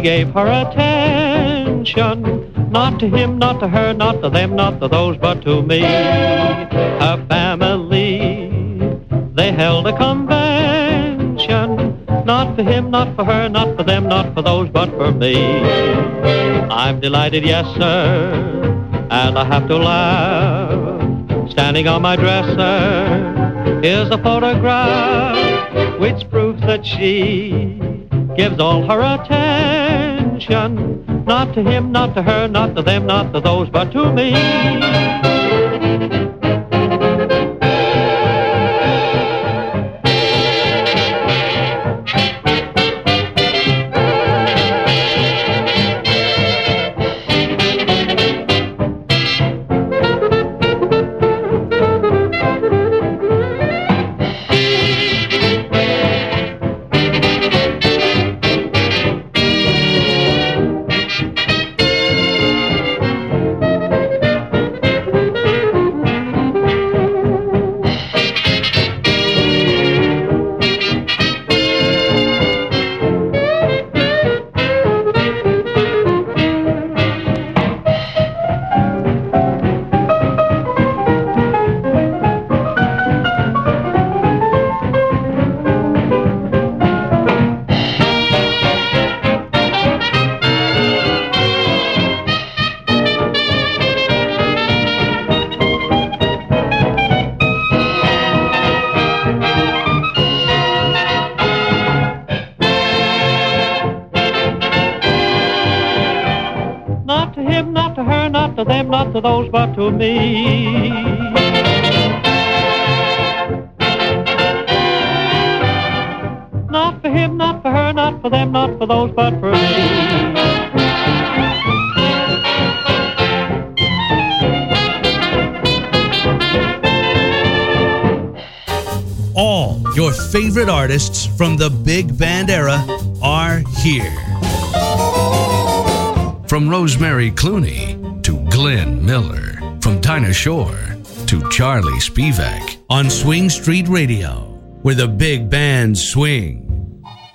gave her attention. Not to him, not to her, not to them, not to those, but to me. Her family, they held a convention. Not for him, not for her, not for them, not for those, but for me. I'm delighted, yes, sir, and I have to laugh. Standing on my dresser is a photograph which proves that she gives all her attention. Not to him, not to her, not to them, not to those, but to me. To those but to me. Not for him, not for her, not for them, not for those but for me. All your favorite artists from the big band era are here. From Rosemary Clooney to Glenn Miller, from Dinah Shore to Charlie Spivak on Swing Street Radio, where the big band swings.